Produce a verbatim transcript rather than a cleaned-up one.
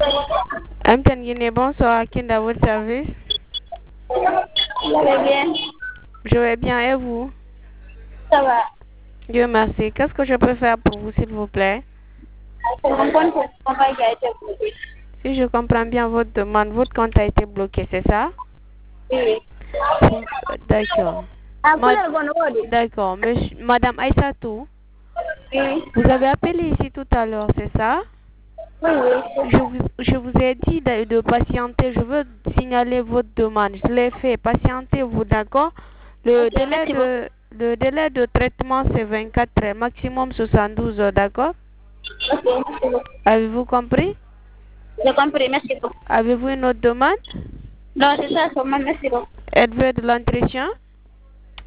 M T N Guinée, bonsoir, Kinda, votre service. Vous allez bien? Je vais bien, et vous? Ça va. Dieu merci. Qu'est-ce que je peux faire pour vous, s'il vous plaît? C'est mon compte pour le travail qui a été bloqué. Si je comprends bien votre demande, votre compte a été bloqué, c'est ça? Oui. Vous- D'accord. Ah, Ma- couleur bonne, oui. D'accord. Monsieur- Madame Aïssatou, Oui. vous avez appelé ici tout à l'heure, c'est ça? Oui, oui. Je vous, je vous ai dit de, de patienter. Je veux signaler votre demande. Je l'ai fait. Patientez-vous, d'accord? Le Ok, délai merci beaucoup. de, le délai de traitement, c'est vingt-quatre heures, maximum soixante-douze heures, d'accord? Ok, merci beaucoup. Avez-vous compris? J'ai compris, merci beaucoup. Avez-vous une autre demande? Non, c'est ça seulement, merci beaucoup. Êtes-vous de l'entretien?